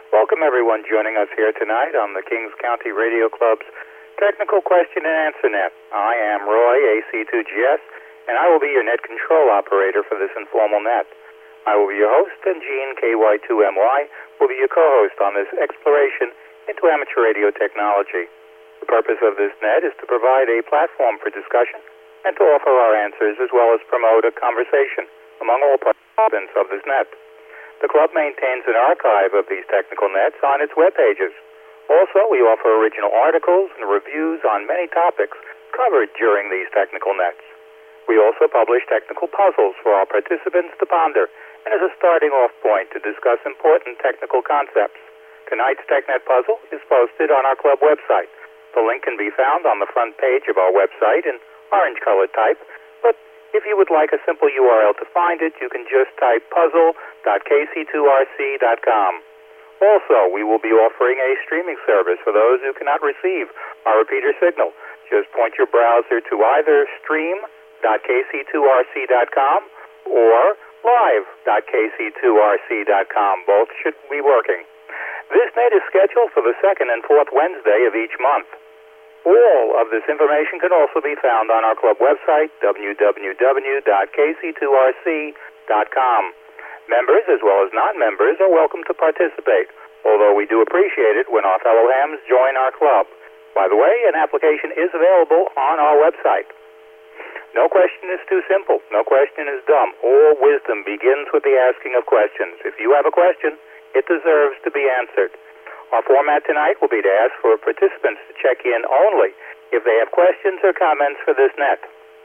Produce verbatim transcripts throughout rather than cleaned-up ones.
Welcome everyone joining us here tonight on the Kings County Radio Club's Technical Question and Answer Net. I am Roy, A C two G S, and I will be your net control operator for this informal net. I will be your host, and Gene, K Y two M Y, will be your co-host on this exploration into amateur radio technology. The purpose of this net is to provide a platform for discussion and to offer our answers as well as promote a conversation among all participants of this net. The club maintains an archive of these technical nets on its web pages. Also, we offer original articles and reviews on many topics covered during these technical nets. We also publish technical puzzles for our participants to ponder and as a starting off point to discuss important technical concepts. Tonight's TechNet puzzle is posted on our club website. The link can be found on the front page of our website in orange-colored type, but if you would like a simple U R L to find it, you can just type puzzle dot k c two r c dot com. Also, we will be offering a streaming service for those who cannot receive our repeater signal. Just point your browser to either stream dot k c two r c dot com or live dot k c two r c dot com. Both should be working. This net is scheduled for the second and fourth Wednesday of each month. All of this information can also be found on our club website, w w w dot k c two r c dot com. Members as well as non-members are welcome to participate, although we do appreciate it when our fellow hams join our club. By the way, an application is available on our website. No question is too simple. No question is dumb. All wisdom begins with the asking of questions. If you have a question, it deserves to be answered. Our format tonight will be to ask for participants to check in only if they have questions or comments for this net.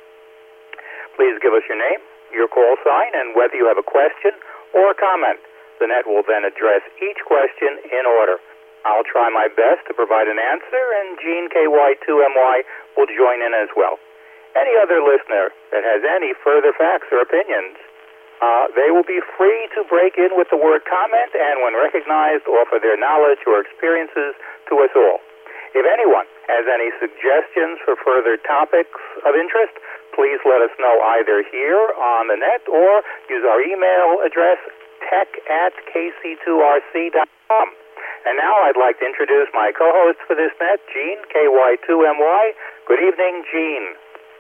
Please give us your name, your call sign, and whether you have a question or a comment. The net will then address each question in order. I'll try my best to provide an answer, and Gene, K Y two M Y, will join in as well. Any other listener that has any further facts or opinions, uh, they will be free to break in with the word comment and, when recognized, offer their knowledge or experiences to us all. If anyone has any suggestions for further topics of interest, please let us know either here on the net or use our email address, tech at k c two r c dot com. And now I'd like to introduce my co-host for this net, Gene, K Y two M Y. Good evening, Gene.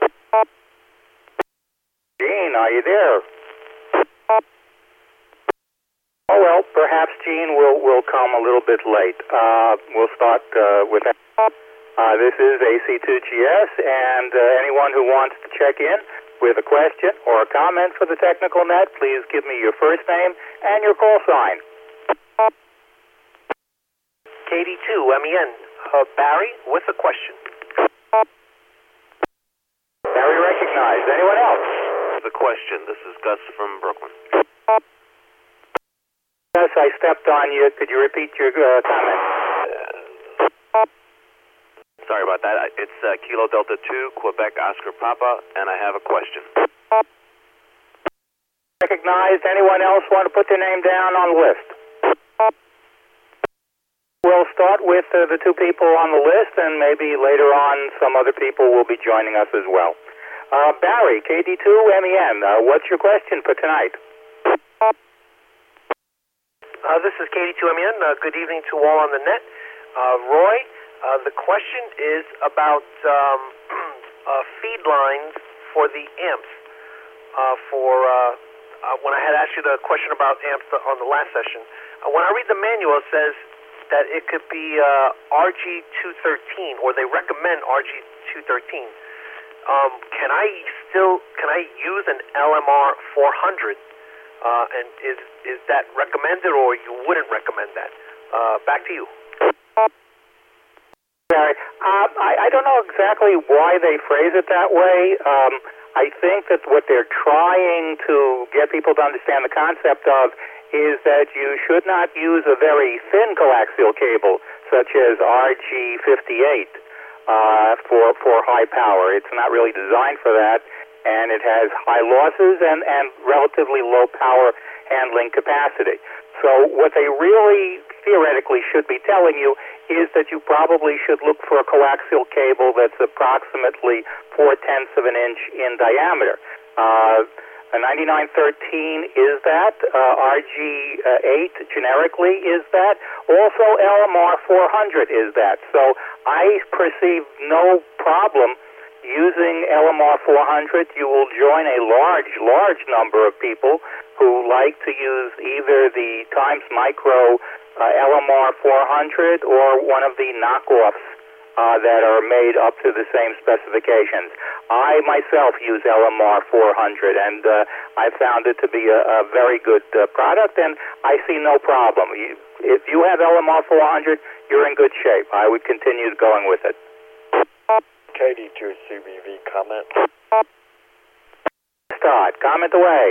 Gene, are you there? Oh, well, perhaps Gene will, will come a little bit late. Uh, we'll start uh, with that. Uh, this is A C two G S, and uh, anyone who wants to check in with a question or a comment for the technical net, please give me your first name and your call sign. K D two M E N, uh, Barry with a question. Barry recognized. Anyone else? The question. This is Gus from Brooklyn. Gus, I stepped on you. Could you repeat your uh, comment? Sorry about that. It's uh, Kilo Delta two, Quebec Oscar Papa, and I have a question. Recognized. Anyone else want to put their name down on the list? We'll start with uh, the two people on the list, and maybe later on some other people will be joining us as well. Uh, Barry, K D two M E N, uh, what's your question for tonight? Uh, this is K D two M E N. Uh, good evening to all on the net. Uh, Roy, uh, the question is about um, uh, feed lines for the amps. Uh, for uh, uh, when I had asked you the question about amps on the last session, uh, when I read the manual, it says that it could be uh, R G two thirteen, or they recommend R G two thirteen. Um, can I still can I use an L M R four hundred? Uh, and is is that recommended, or you wouldn't recommend that? Uh, back to you. Barry, uh, I, I don't know exactly why they phrase it that way. Um, I think that what they're trying to get people to understand the concept of is that you should not use a very thin coaxial cable, such as R G fifty-eight, uh, for for high power. It's not really designed for that, and it has high losses and, and relatively low power handling capacity. So what they really theoretically should be telling you is that you probably should look for a coaxial cable that's approximately four-tenths of an inch in diameter. Uh, A ninety-nine thirteen is that. Uh, R G eight generically is that. Also, L M R four hundred is that. So I perceive no problem using L M R four hundred. You will join a large, large number of people who like to use either the Times Micro uh, L M R four hundred or one of the knockoffs uh, that are made up to the same specifications. I myself use L M R four hundred, and uh, I found it to be a, a very good uh, product, and I see no problem. You, if you have L M R four hundred, you're in good shape. I would continue going with it. K D two C B V comment. Start. Comment away.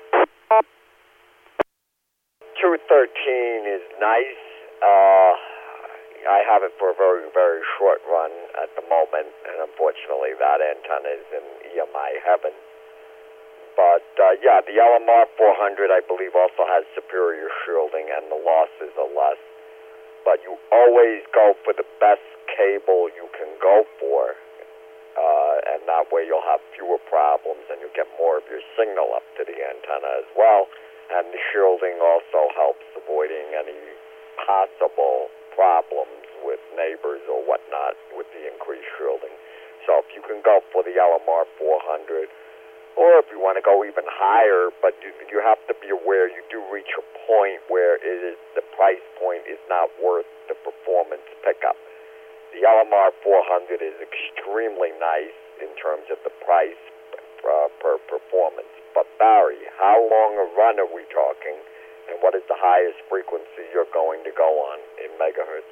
two thirteen is nice. Uh, I have it for a very, very short run at the moment, and unfortunately that antenna is in E M I heaven. But, uh, yeah, the L M R four hundred, I believe, also has superior shielding, and the losses are less. But you always go for the best cable you can go for, uh, and that way you'll have fewer problems, and you'll get more of your signal up to the antenna as well. And the shielding also helps avoiding any possible problems with neighbors or whatnot with the increased shielding. So if you can go for the L M R four hundred, or if you want to go even higher, but you, you have to be aware you do reach a point where it is, the price point is not worth the performance pickup. The L M R four hundred is extremely nice in terms of the price uh, per performance. But Barry, how long a run are we talking, and what is the highest frequency you're going to go on in megahertz?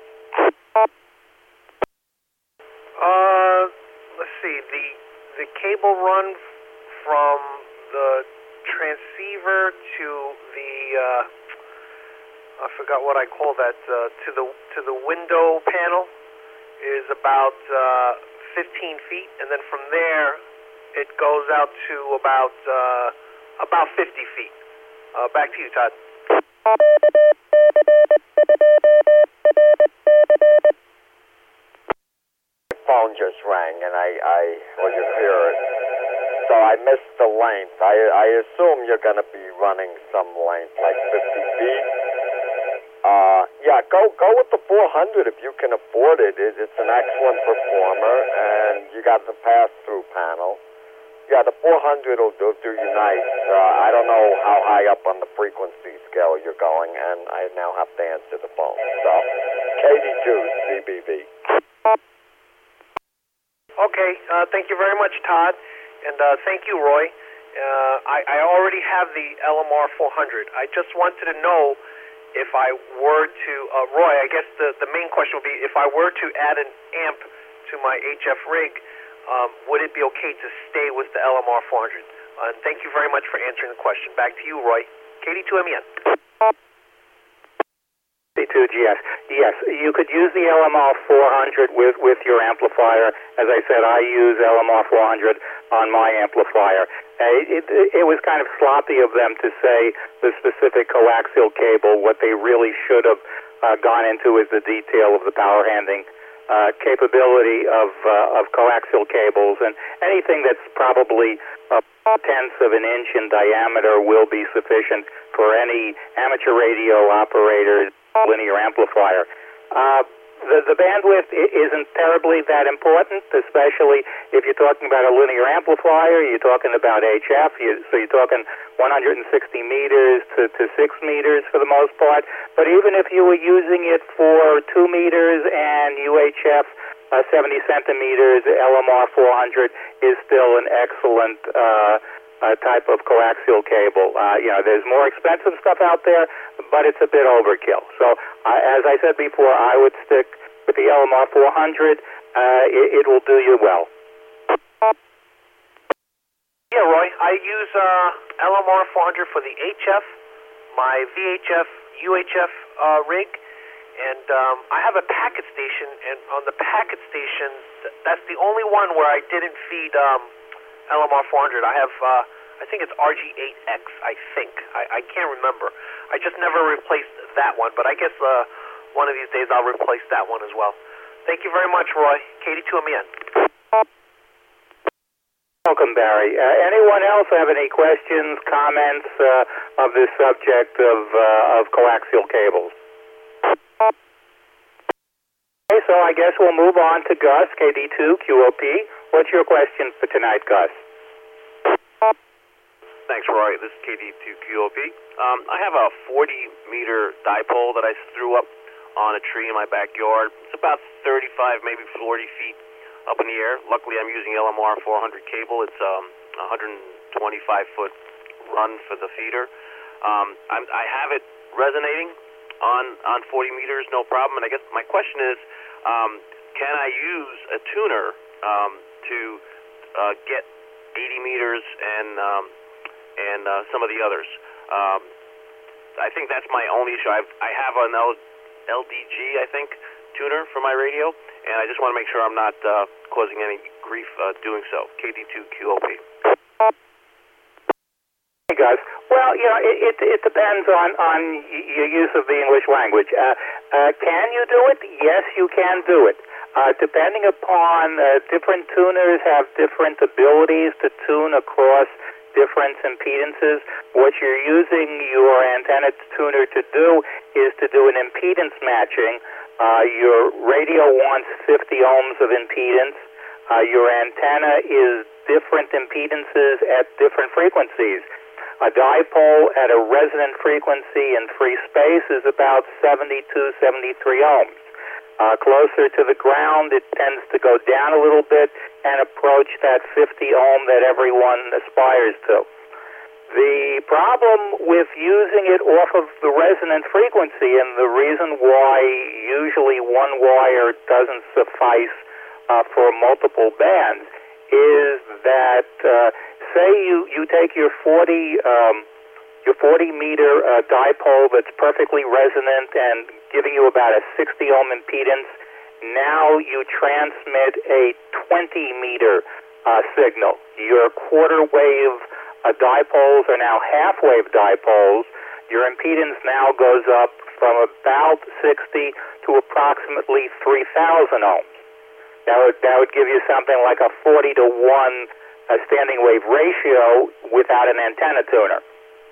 Uh, let's see. The the cable run from the transceiver to the uh, I forgot what I call that uh, to the to the window panel is about uh, fifteen feet, and then from there it goes out to about uh, about fifty feet. Uh, back to you, Todd. My phone just rang, and I, I wasn't hear it, so I missed the length. I, I assume you're going to be running some length, like fifty feet. Uh, yeah, go go with the four hundred if you can afford it. it. It's an excellent performer, and you got the pass-through panel. Yeah, the four hundred will do, do you nice. Uh, I don't know how high up on the frequency scale you're going, and I now have to answer the phone. So, K D two C B V. Okay, uh, thank you very much, Todd, and uh, thank you, Roy. Uh, I, I already have the L M R four hundred. I just wanted to know if I were to, uh, Roy, I guess the, the main question would be, if I were to add an amp to my H F rig, um, would it be okay to stay with the L M R four hundred? Uh, and thank you very much for answering the question. Back to you, Roy. K D two M E N. C two G S. Yes, you could use the L M R four hundred with, with your amplifier. As I said, I use L M R four hundred on my amplifier. Uh, it, it, it was kind of sloppy of them to say the specific coaxial cable. What they really should have uh, gone into is the detail of the power handling uh, capability of uh, of coaxial cables, and anything that's probably a tenth of an inch in diameter will be sufficient for any amateur radio operator's linear amplifier. Uh, the, the bandwidth isn't terribly that important, especially if you're talking about a linear amplifier. You're talking about H F, you, so you're talking one hundred sixty meters to, to six meters for the most part. But even if you were using it for two meters and U H F uh, seventy centimeters, L M R four hundred is still an excellent uh, uh, type of coaxial cable. Uh, you know, there's more expensive stuff out there, but it's a bit overkill. So, uh, as I said before, I would stick with the L M R four hundred. Uh, it, it will do you well. Yeah, Roy, I use uh, L M R four hundred for the H F, my V H F, U H F uh, rig, and um, I have a packet station, and on the packet station, th- that's the only one where I didn't feed um, L M R four hundred. I have, uh, I think it's R G eight X, I think. I, I can't remember. I just never replaced that one, but I guess uh, one of these days I'll replace that one as well. Thank you very much, Roy. K D two M E N. welcome, Barry. Uh, anyone else have any questions, comments uh, of this subject of uh, of coaxial cables? Okay, so I guess we'll move on to Gus, K D two Q O P. What's your question for tonight, Gus? Thanks, Roy. This is K D two Q O P. Um, I have a forty meter dipole that I threw up on a tree in my backyard. It's about thirty-five, maybe forty feet up in the air. Luckily, I'm using L M R four hundred cable. It's um, a one hundred twenty-five foot run for the feeder. Um, I'm, I have it resonating on, on forty meters, no problem. And I guess my question is, um, can I use a tuner um, to uh, get eighty meters and um, and uh, some of the others? Um, I think that's my only issue. I've, I have an L D G, I think, tuner for my radio, and I just want to make sure I'm not uh, causing any grief uh, doing so. K D two Q O P. Hey, guys. Well, you know, it, it, it depends on, on your use of the English language. Uh, uh, can you do it? Yes, you can do it. Uh, depending upon uh, different tuners have different abilities to tune across different impedances. What you're using your antenna tuner to do is to do an impedance matching. Uh, your radio wants fifty ohms of impedance. Uh, your antenna is different impedances at different frequencies. A dipole at a resonant frequency in free space is about seventy-two, seventy-three ohms. Uh, closer to the ground, it tends to go down a little bit and approach that fifty ohm that everyone aspires to. The problem with using it off of the resonant frequency, and the reason why usually one wire doesn't suffice uh, for multiple bands, is that uh, say you, you take your forty um, your forty meter uh, dipole that's perfectly resonant and giving you about a sixty ohm impedance. Now you transmit a twenty meter uh, signal. Your quarter wave uh, dipoles are now half wave dipoles. Your impedance now goes up from about sixty to approximately three thousand ohms. That would, that would give you something like a forty to one uh, standing wave ratio without an antenna tuner.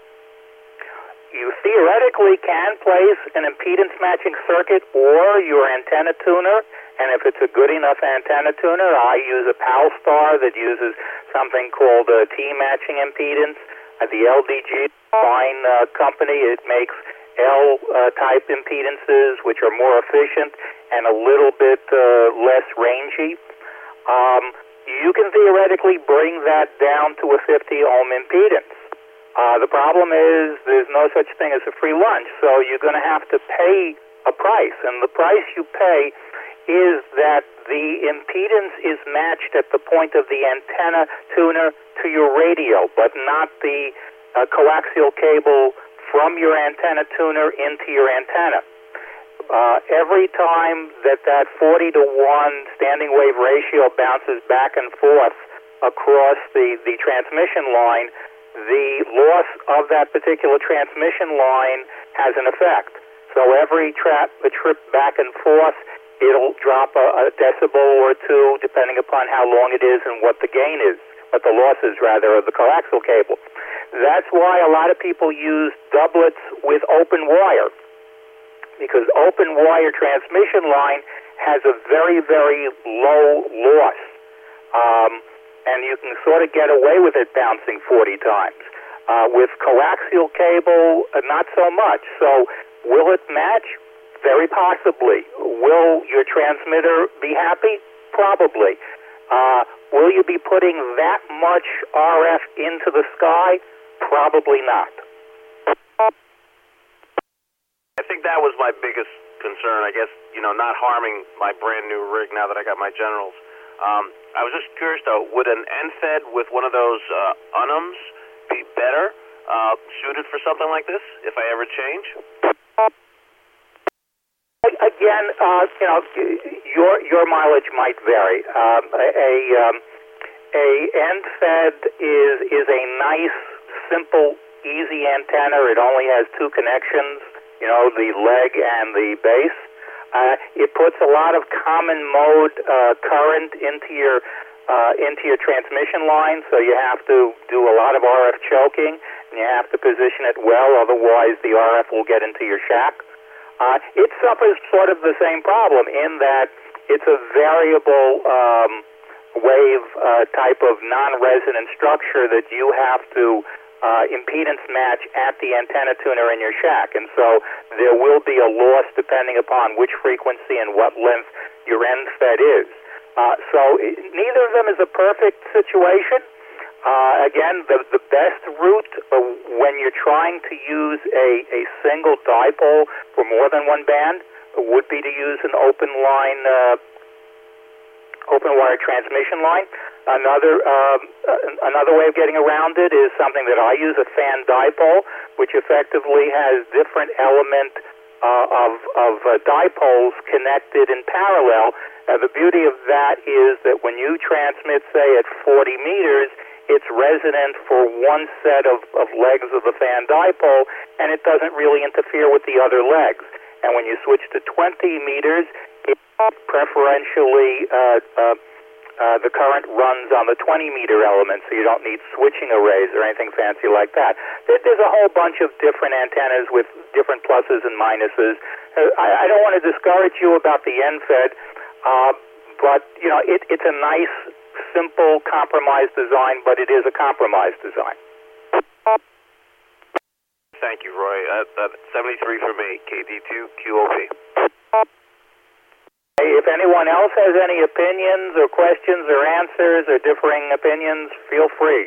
You theoretically can place an impedance matching circuit or your antenna tuner, and if it's a good enough antenna tuner, I use a Palstar that uses something called a T-matching impedance. Uh, the L D G, fine uh, company, it makes L-type uh, impedances, which are more efficient and a little bit uh, less rangy. Um, you can theoretically bring that down to a fifty ohm impedance. Uh, the problem is there's no such thing as a free lunch, so you're going to have to pay a price, and the price you pay is that the impedance is matched at the point of the antenna tuner to your radio, but not the uh, coaxial cable from your antenna tuner into your antenna. Uh, every time that that forty to one standing wave ratio bounces back and forth across the, the transmission line, the loss of that particular transmission line has an effect. So every trap, a trip back and forth, it'll drop a, a decibel or two, depending upon how long it is and what the gain is, what the loss is, rather, of the coaxial cable. That's why a lot of people use doublets with open wire, because open wire transmission line has a very, very low loss. Um, and you can sort of get away with it bouncing forty times. Uh, with coaxial cable, uh, not so much. So will it match? Very possibly. Will your transmitter be happy? Probably. Uh, will you be putting that much R F into the sky? Probably not. I think that was my biggest concern, I guess, you know, not harming my brand new rig now that I got my Generals. Um, I was just curious, though, would an N F E D with one of those uh, U N Ms be better uh, suited for something like this, if I ever change? Again, uh, you know, your your mileage might vary. Um, a a, um, a N F E D is is a nice, simple, easy antenna. It only has two connections, you know, the leg and the base. Uh, it puts a lot of common mode uh, current into your uh, into your transmission line, so you have to do a lot of R F choking, and you have to position it well, otherwise the R F will get into your shack. Uh, it suffers sort of the same problem in that it's a variable um, wave uh, type of non-resonant structure that you have to uh, impedance match at the antenna tuner in your shack. And so there will be a loss depending upon which frequency and what length your end fed is. Uh, so it, neither of them is a perfect situation. Uh, again, the, the best route uh, when you're trying to use a, a single dipole for more than one band would be to use an open line, uh, open wire transmission line. Another um, uh, another way of getting around it is something that I use, a fan dipole, which effectively has different element uh, of, of uh, dipoles connected in parallel. Uh, the beauty of that is that when you transmit, say, at forty meters, it's resonant for one set of, of legs of the fan dipole, and it doesn't really interfere with the other legs. And when you switch to twenty meters, it preferentially uh, uh, uh, the current runs on the twenty meter element, so you don't need switching arrays or anything fancy like that. There, there's a whole bunch of different antennas with different pluses and minuses. Uh, I, I don't want to discourage you about the end fed, uh, but you know it, it's a nice, simple compromise design, but it is a compromise design. Thank you, Roy. Uh, uh, seventy-three for me, K D two Q O P. Hey, if anyone else has any opinions or questions or answers or differing opinions, feel free.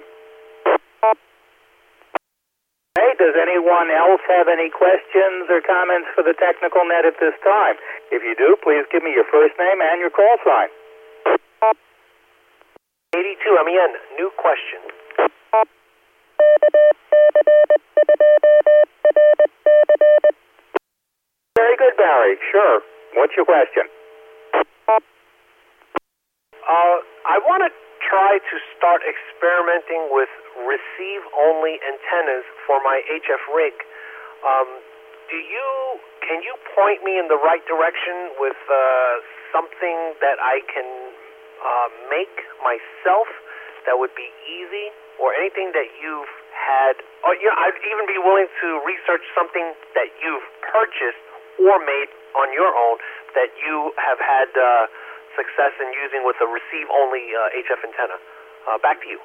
Hey, does anyone else have any questions or comments for the Technical Net at this time? If you do, please give me your first name and your call sign. eighty-two M E N, new question. Very good, Barry. Sure. What's your question? Uh, I want to try to start experimenting with receive-only antennas for my H F rig. Um, do you, can you point me in the right direction with uh, something that I can uh, make myself that would be easy, or anything that you've had, or you know, I'd even be willing to research something that you've purchased or made on your own that you have had uh, success in using with a receive-only uh, H F antenna. Uh, back to you.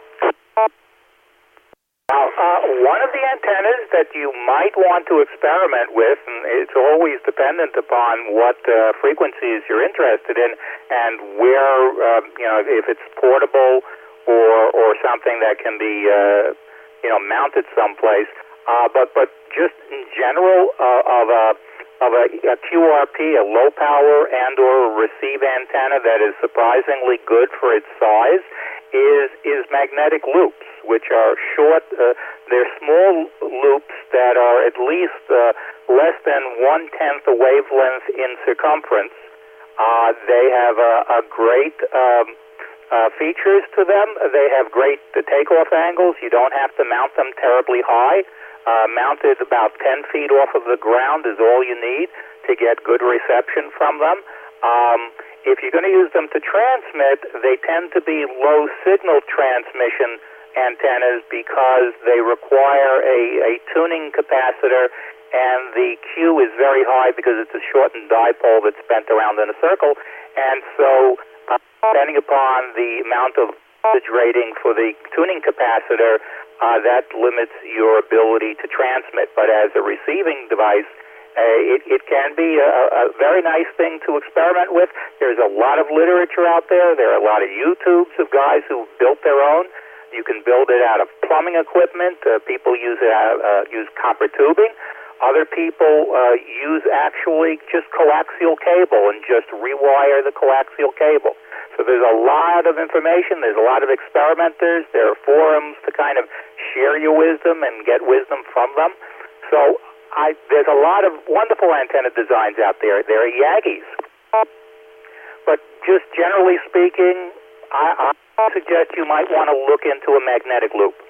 Now, uh, one of the antennas that you might want to experiment with, and it's always dependent upon what uh, frequencies you're interested in and where, uh, you know, if it's portable or or something that can be, uh, you know, mounted someplace. Uh, but but just in general, uh, of a of a, a Q R P, a low power and or receive antenna that is surprisingly good for its size, is is magnetic loops, which are short. Uh, they're small loops that are at least uh, less than one tenth a wavelength in circumference. Uh, they have a, a great um, uh, features to them. They have great uh, takeoff angles. You don't have to mount them terribly high. Uh, mounted about ten feet off of the ground is all you need to get good reception from them. Um, if you're going to use them to transmit, they tend to be low signal transmission antennas because they require a, a tuning capacitor, and the Q is very high because it's a shortened dipole that's bent around in a circle. And so, uh, depending upon the amount of voltage rating for the tuning capacitor, Uh, that limits your ability to transmit. But as a receiving device, uh, it, it can be a, a very nice thing to experiment with. There's a lot of literature out there. There are a lot of YouTubes of guys who've built their own. You can build it out of plumbing equipment. Uh, people use it out, uh, use copper tubing. Other people uh, use actually just coaxial cable and just rewire the coaxial cable. So there's a lot of information. There's a lot of experimenters. There are forums to kind of share your wisdom and get wisdom from them. So I, there's a lot of wonderful antenna designs out there. There are Yagis. But just generally speaking, I, I suggest you might want to look into a magnetic loop.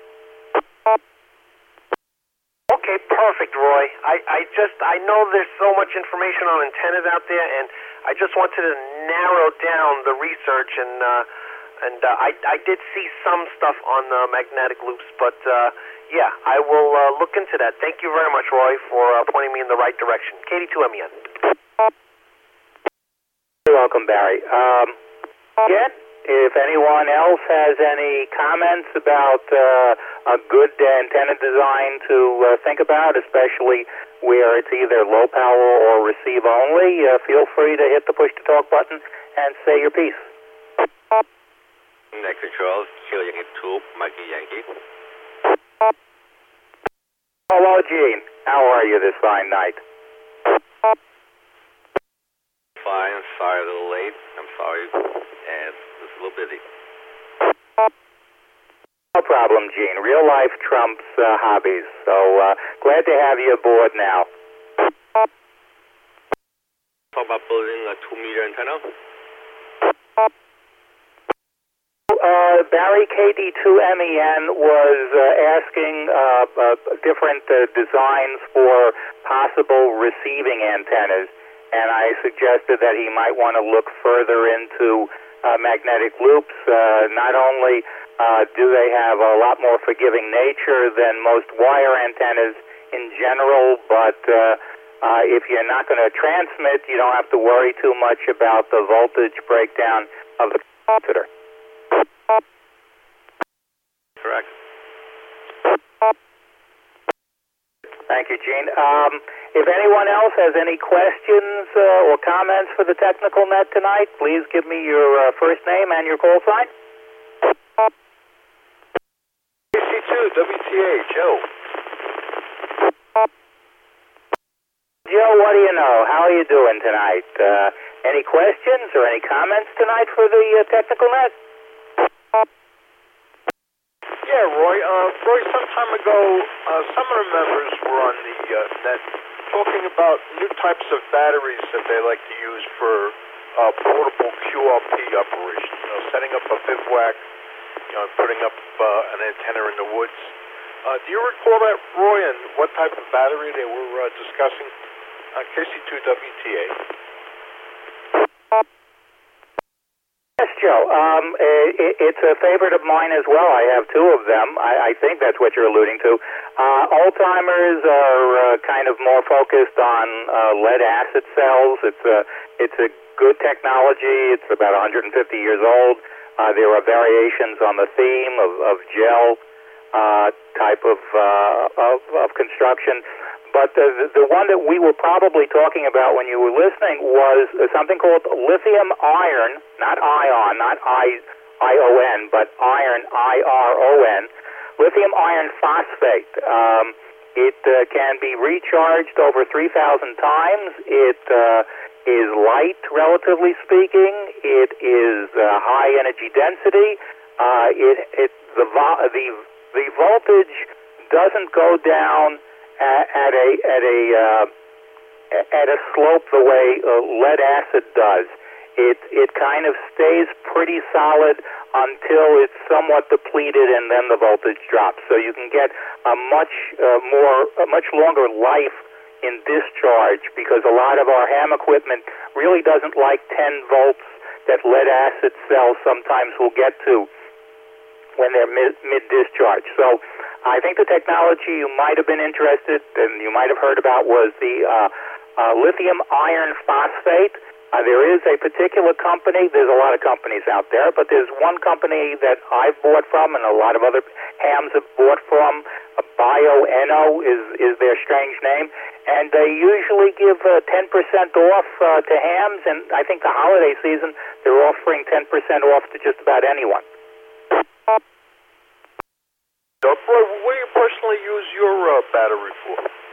Okay, perfect, Roy. I, I just, I know there's so much information on antennas out there, and I just wanted to narrow down the research and uh, and uh, I, I did see some stuff on uh, magnetic loops, but uh, yeah, I will uh, look into that. Thank you very much, Roy, for uh, pointing me in the right direction. K D two M E N. You're welcome, Barry. Um, again, if anyone else has any comments about uh, a good antenna design to uh, think about, especially where it's either low power or receive only, uh, feel free to hit the push-to-talk button and say your piece. Net Control, Kilo Yankee two, Mikey Yankee. Hello, Gene. How are you this fine night? Fine. I'm sorry, a little late. I'm sorry, and it's a little busy. No problem, Gene. Real life trumps uh, hobbies, so uh, glad to have you aboard now. Talk about building a two-meter antenna. Uh, Barry, K D two M E N was uh, asking uh, uh, different uh, designs for possible receiving antennas, and I suggested that he might want to look further into uh, magnetic loops. Uh, not only uh, do they have a lot more forgiving nature than most wire antennas in general, but uh, uh, if you're not going to transmit, you don't have to worry too much about the voltage breakdown of the capacitor. Correct. Thank you, Gene. Um, if anyone else has any questions uh, or comments for the Technical Net tonight, please give me your uh, first name and your call sign. A C two W T A, Joe. Joe, what do you know? How are you doing tonight? Uh, any questions or any comments tonight for the uh, Technical Net? Yeah, Roy. Uh, Roy, some time ago, uh, some of the members were on the uh, net talking about new types of batteries that they like to use for uh, portable Q R P operations. You know, setting up a bivouac, you know, putting up uh, an antenna in the woods. Uh, do you recall that, Roy, and what type of battery they were uh, discussing on K C two W T A? Yes, Joe. Um, it, it's a favorite of mine as well. I have two of them. I, I think that's what you're alluding to. Uh, old-timers are uh, kind of more focused on uh, lead-acid cells. It's a, it's a good technology. It's about one hundred fifty years old. Uh, there are variations on the theme of, of gel uh, type of, uh, of, of construction. But the, the one that we were probably talking about when you were listening was something called lithium iron, not ion, not I, I O N, but iron, I R O N, lithium iron phosphate. Um, it uh, can be recharged over three thousand times. It uh, is light, relatively speaking. It is uh, high energy density. Uh, it, it, the, vo- the, the voltage doesn't go down at a at a uh, at a slope the way uh, lead acid does. It it kind of stays pretty solid until it's somewhat depleted, and then the voltage drops. So you can get a much uh, more a much longer life in discharge, because a lot of our ham equipment really doesn't like ten volts that lead acid cells sometimes will get to when they're mid, mid-discharge. So I think the technology you might have been interested and you might have heard about was the uh, uh, lithium iron phosphate. Uh, there is a particular company, there's a lot of companies out there, but there's one company that I've bought from and a lot of other hams have bought from. Uh, BioEnno is, is their strange name, and they usually give uh, ten percent off uh, to hams, and I think the holiday season they're offering ten percent off to just about anyone. Uh, Roy, what do you personally use your uh, battery for?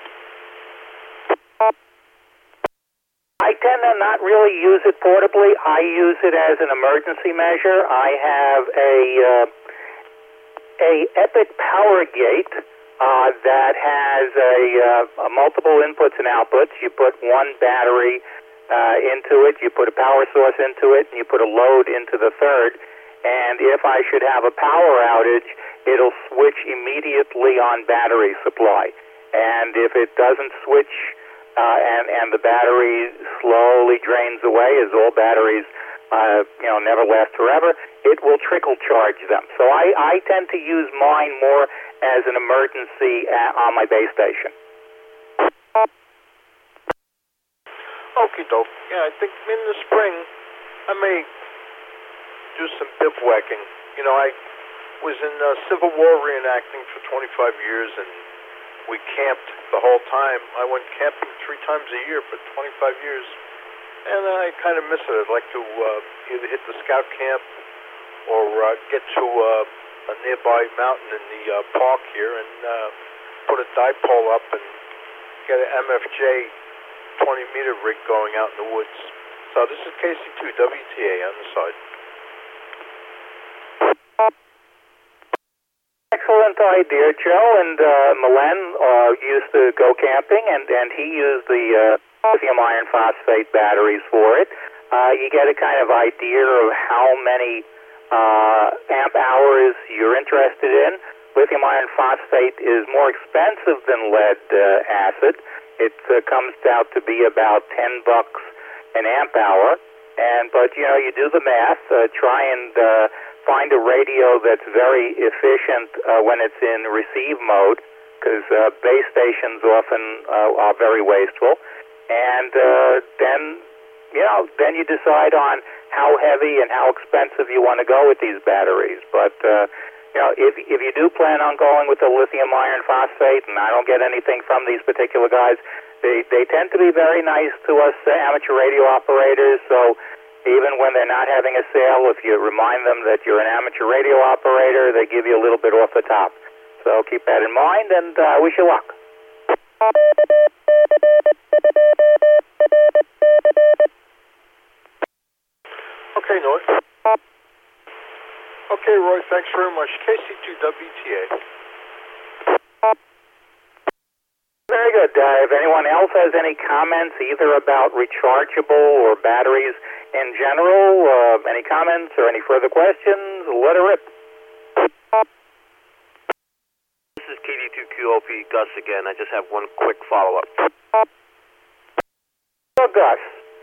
I tend to not really use it portably. I use it as an emergency measure. I have a uh, a Epic Power Gate uh, that has a, uh, a multiple inputs and outputs. You put one battery uh, into it, you put a power source into it, and you put a load into the third. And if I should have a power outage, it'll switch immediately on battery supply. And if it doesn't switch uh, and, and the battery slowly drains away, as all batteries uh, you know, never last forever, it will trickle charge them. So I, I tend to use mine more as an emergency uh, on my base station. Okie doke. Yeah, I think in the spring I may do some bivouacking. You know, I was in uh, Civil War reenacting for twenty-five years, and we camped the whole time. I went camping three times a year for twenty-five years, and I kind of miss it. I'd like to uh, either hit the scout camp or uh, get to uh, a nearby mountain in the uh, park here and uh, put a dipole up and get an M F J twenty meter rig going out in the woods. So this is K C two W T A on the side. Excellent idea, Joe. And uh, Malen uh, used to go camping, and, and he used the uh, lithium iron phosphate batteries for it. Uh, you get a kind of idea of how many uh, amp hours you're interested in. Lithium iron phosphate is more expensive than lead uh, acid. It uh, comes out to be about ten bucks an amp hour. And but you know, you do the math. Uh, try and uh, find a radio that's very efficient uh, when it's in receive mode, because uh, base stations often uh, are very wasteful. And uh, then, you know, then you decide on how heavy and how expensive you want to go with these batteries. But uh, you know, if if you do plan on going with the lithium iron phosphate, and I don't get anything from these particular guys, they they tend to be very nice to us uh, amateur radio operators. So even when they're not having a sale, if you remind them that you're an amateur radio operator, they give you a little bit off the top. So keep that in mind, and I uh, wish you luck. Okay, North. Okay, Roy, thanks very much. K C two W T A. Very good. Uh, if anyone else has any comments, either about rechargeable or batteries in general, uh, any comments or any further questions, let her rip. This is K D two Q O P, Gus again. I just have one quick follow-up. So, Gus.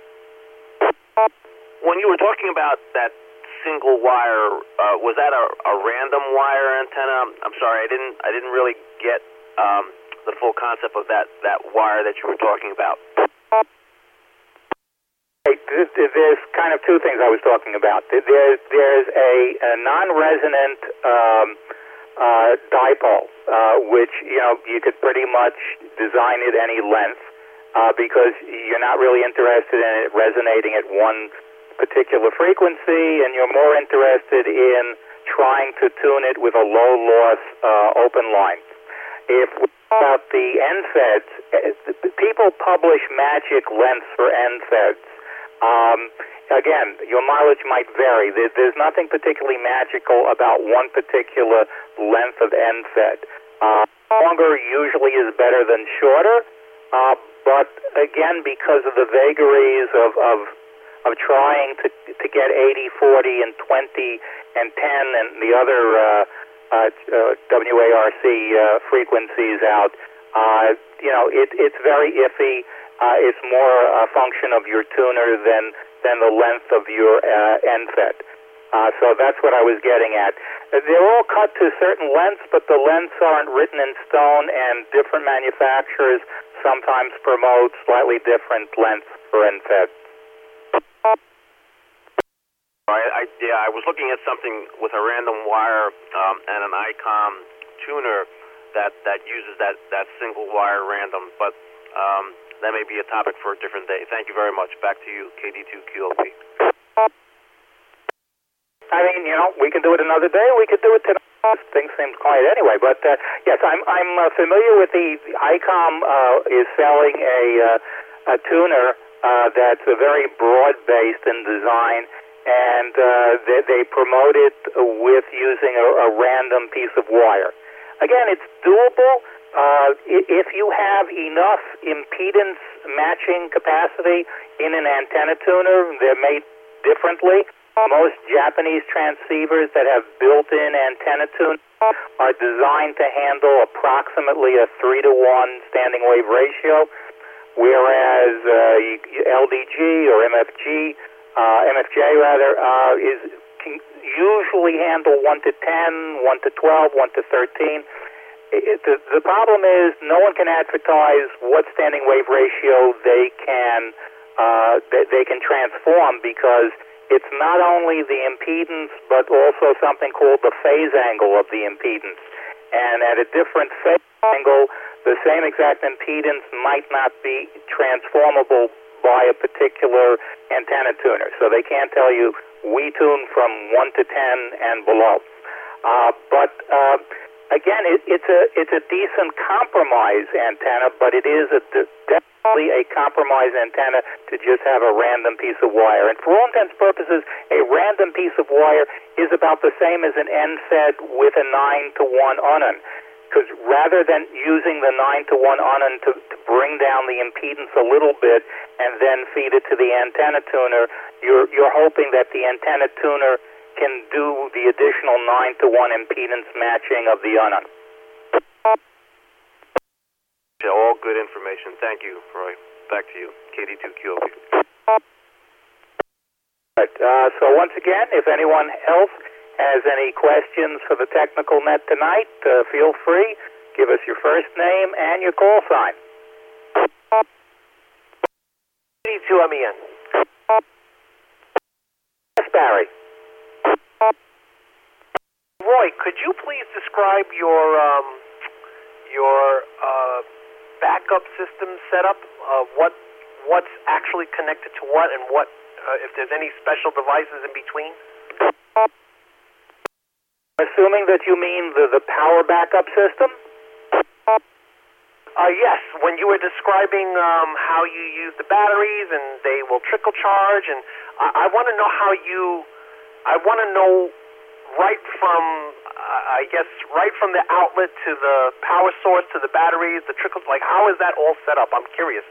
When you were talking about that single wire, uh, was that a, a random wire antenna? I'm, I'm sorry, I didn't I didn't really get um, the full concept of that, that wire that you were talking about. Hey, there's kind of two things I was talking about. There's, there's a, a non-resonant um, uh, dipole, uh, which, you know, you could pretty much design it any length uh, because you're not really interested in it resonating at one particular frequency, and you're more interested in trying to tune it with a low-loss uh, open line. If about the N FEDs, people publish magic lengths for N FEDs. Um, again, your mileage might vary. There, there's nothing particularly magical about one particular length of N FED. Uh, longer usually is better than shorter, uh, but again, because of the vagaries of, of of trying to to get eighty, forty, and twenty, and ten, and the other uh, uh, uh, W A R C uh, frequencies out, uh, you know, it, it's very iffy. Uh, it's more a function of your tuner than than the length of your uh, N FED. Uh, so that's what I was getting at. They're all cut to certain lengths, but the lengths aren't written in stone, and different manufacturers sometimes promote slightly different lengths for N FED. I, I, yeah, I was looking at something with a random wire um, and an ICOM tuner that, that uses that, that single wire random, but um, that may be a topic for a different day. Thank you very much. Back to you, K D two Q O P. I mean, you know, we can do it another day. We could do it tonight. Things seem quiet anyway. But uh, yes, I'm I'm uh, familiar with the ICOM uh, is selling a uh, a tuner uh, that's a very broad based in design, and uh, they, they promote it with using a, a random piece of wire. Again, it's doable. Uh, if you have enough impedance matching capacity in an antenna tuner, they're made differently. Most Japanese transceivers that have built-in antenna tuner are designed to handle approximately a three to one standing wave ratio, whereas uh, L D G or M F G uh, M F J rather, uh, is can usually handle one to ten, one to twelve, one to thirteen. It, the, the problem is no one can advertise what standing wave ratio they can uh, they, they can transform, because it's not only the impedance but also something called the phase angle of the impedance. And at a different phase angle, the same exact impedance might not be transformable by a particular antenna tuner. So they can't tell you we tune from one to ten and below. Uh, but uh, Again, it, it's a it's a decent compromise antenna, but it is a, definitely a compromise antenna to just have a random piece of wire. And for all intents and purposes, a random piece of wire is about the same as an N FET with a nine to one unan. Because rather than using the nine to one unan to, to bring down the impedance a little bit and then feed it to the antenna tuner, you're you're hoping that the antenna tuner can do the additional nine to one impedance matching of the unan. Yeah, all good information. Thank you, Roy. Back to you, K D two Q O P. Right. Uh, so once again, if anyone else has any questions for the technical net tonight, uh, feel free. Give us your first name and your call sign. K D two M E N. Yes, Barry. Roy, could you please describe your um, your uh, backup system setup? Uh, what what's actually connected to what, and what uh, if there's any special devices in between? Assuming that you mean the, the power backup system? Uh, yes. When you were describing um, how you use the batteries and they will trickle charge, and I, I want to know how you. I want to know. Right from, uh, I guess, right from the outlet to the power source to the batteries, the trickles, like how is that all set up? I'm curious.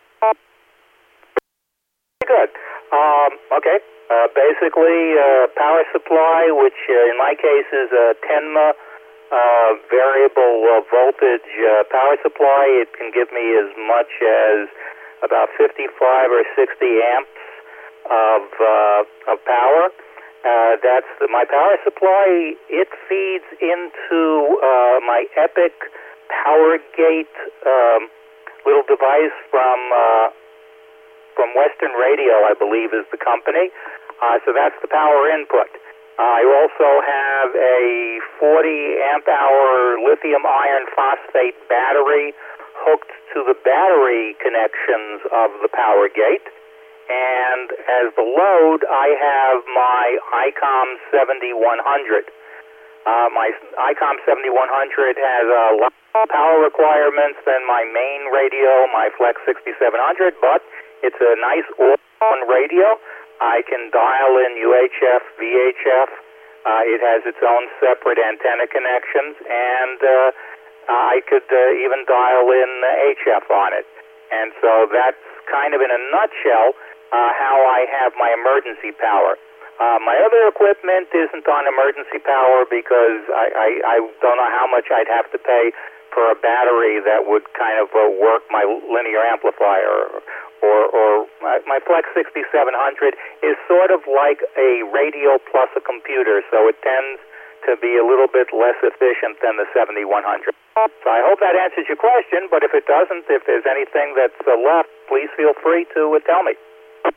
Good. Um, okay. Uh, basically, uh, power supply, which uh, in my case is a Tenma uh, variable uh, voltage uh, power supply. It can give me as much as about fifty-five or sixty amps of, uh, of power. Uh, that's the, my power supply. It feeds into uh, my Epic PowerGate um, little device from uh, from Western Radio, I believe, is the company. Uh, so that's the power input. I also have a forty amp hour lithium iron phosphate battery hooked to the battery connections of the PowerGate. And as the load, I have my ICOM seventy-one hundred. Uh, my ICOM seventy-one hundred has a lot more power requirements than my main radio, my Flex sixty-seven hundred, but it's a nice all-in radio. I can dial in U H F, V H F. Uh, it has its own separate antenna connections, and uh, I could uh, even dial in H F on it. And so that's kind of in a nutshell Uh, how I have my emergency power. Uh, my other equipment isn't on emergency power because I, I, I don't know how much I'd have to pay for a battery that would kind of uh, work my linear amplifier. Or, or my, my Flex sixty-seven hundred is sort of like a radio plus a computer, so it tends to be a little bit less efficient than the seventy-one hundred. So I hope that answers your question, but if it doesn't, if there's anything that's uh, left, please feel free to uh, tell me.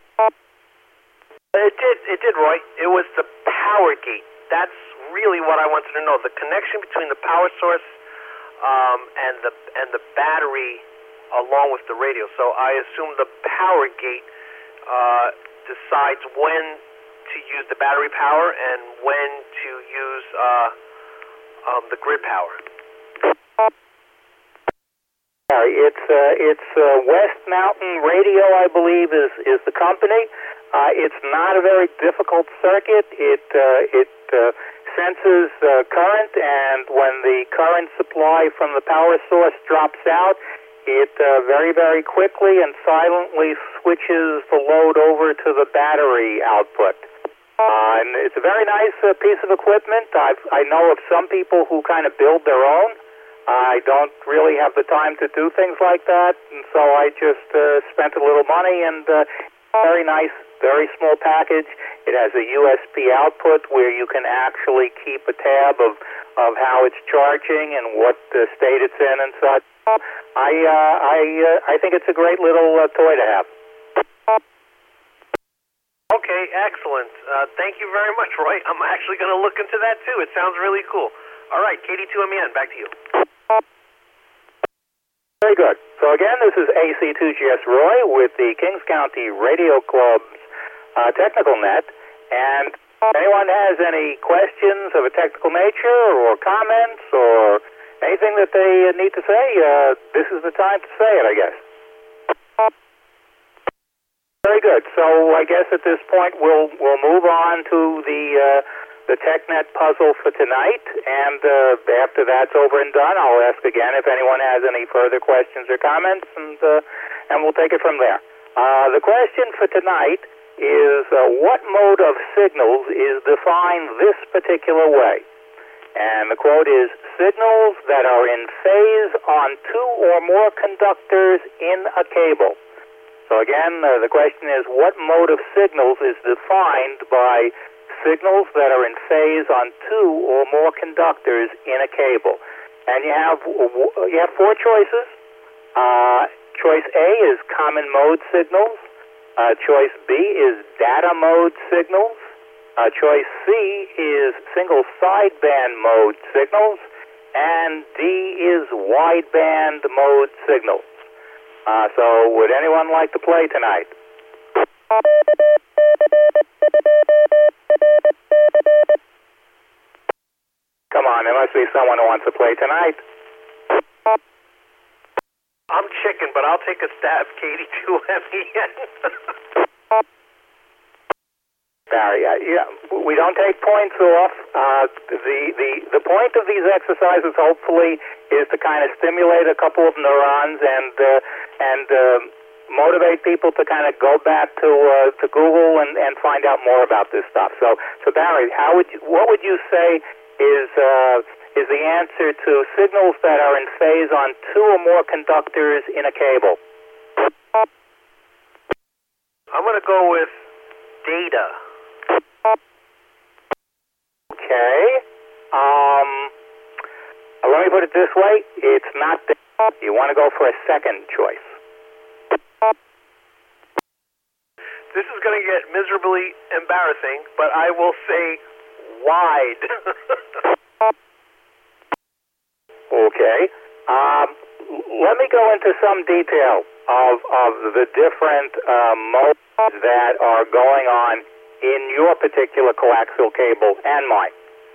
It did, it did, Roy. It was the power gate. That's really what I wanted to know. The connection between the power source um, and the and the battery, along with the radio. So I assume the power gate uh, decides when to use the battery power and when to use uh, um, the grid power. It's uh, it's uh, West Mountain Radio, I believe, is is the company. Uh, it's not a very difficult circuit. It uh, it uh, senses uh, current, and when the current supply from the power source drops out, it uh, very very quickly and silently switches the load over to the battery output. Uh, and it's a very nice uh, piece of equipment. I've, I know of some people who kind of build their own. I don't really have the time to do things like that, and so I just uh, spent a little money, and uh, very nice, very small package. It has a U S B output where you can actually keep a tab of, of how it's charging and what uh, state it's in and such. I uh, I uh, I think it's a great little uh, toy to have. Okay, excellent. Uh, thank you very much, Roy. I'm actually going to look into that too. It sounds really cool. All right, K D two M E N, back to you. Very good. So again, this is A C two G S Roy with the Kings County Radio Club's uh, Technical Net. And if anyone has any questions of a technical nature or comments or anything that they need to say, uh, this is the time to say it, I guess. Very good. So I guess at this point we'll we'll move on to the uh, the TechNet puzzle for tonight, and uh, after that's over and done, I'll ask again if anyone has any further questions or comments, and uh, and we'll take it from there. Uh, the question for tonight is uh, what mode of signals is defined this particular way? And the quote is, signals that are in phase on two or more conductors in a cable. So again, uh, the question is, what mode of signals is defined by signals that are in phase on two or more conductors in a cable? And you have you have four choices. Uh, choice A is common mode signals. Uh, choice B is data mode signals. Uh, choice C is single sideband mode signals. And D is wideband mode signals. Uh, so would anyone like to play tonight? Come on, there must be someone who wants to play tonight. I'm chicken, but I'll take a stab, K D two M E N. Barry, uh, yeah, we don't take points off. Uh, the, the, the point of these exercises, hopefully, is to kind of stimulate a couple of neurons and uh, and uh, motivate people to kind of go back to uh, to Google and, and find out more about this stuff. So, so Barry, how would you, what would you say is uh, is the answer to signals that are in phase on two or more conductors in a cable? I'm going to go with data. Okay. Um, let me put it this way. It's not data. You want to go for a second choice. This is going to get miserably embarrassing, but I will say wide. Okay. Um, let me go into some detail of, of the different uh, modes that are going on in your particular coaxial cable and mine.